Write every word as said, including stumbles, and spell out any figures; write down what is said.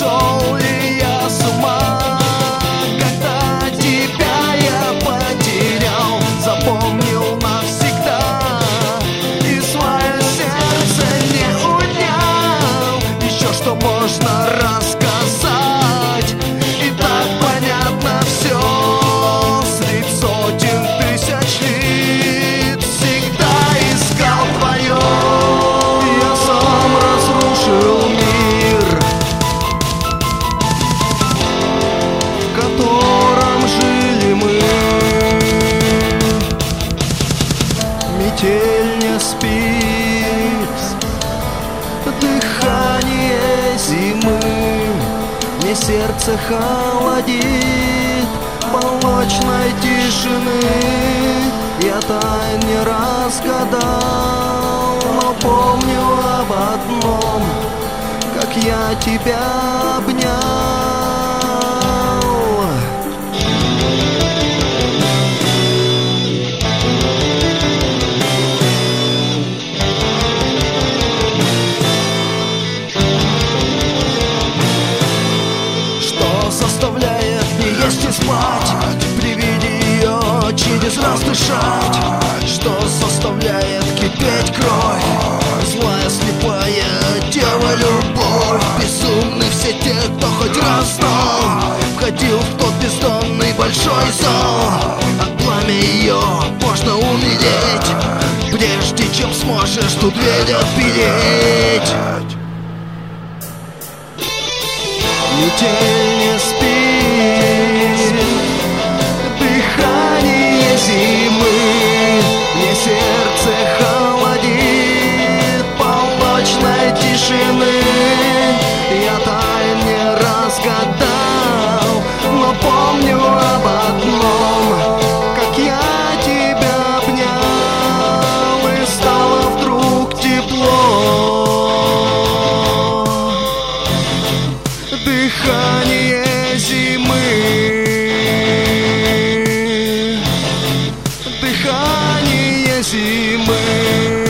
сошел ли я с ума, когда тебя я потерял, запомнил навсегда и свое сердце не унял. Еще что можно рассказать, и так понятно все средь сотен тысяч лиц. Всегда искал твое, я сам разрушил мир, в котором жили мы. Метель не спит, дыхание зимы мне сердце холодит полночной тишины. Я тайн не разгадал, но помню об одном, как я тебя обнял. Что заставляет не есть и спать, при виде ее через раз дышать? Что заставляет кипеть кровь, злая слепая дева любовь? Безумны все те, кто хоть раз знал, входил в тот бездонный большой зал. От пламя ее можно умереть, прежде чем сможешь ту дверь отпереть. Метель не спит, дыхание зимы мне сердце холодит полночной тишины. Я тайн не разгадал, но помню об одном, как я тебя обнял, и стало вдруг тепло. Дыхание зимы, дыхание зимы.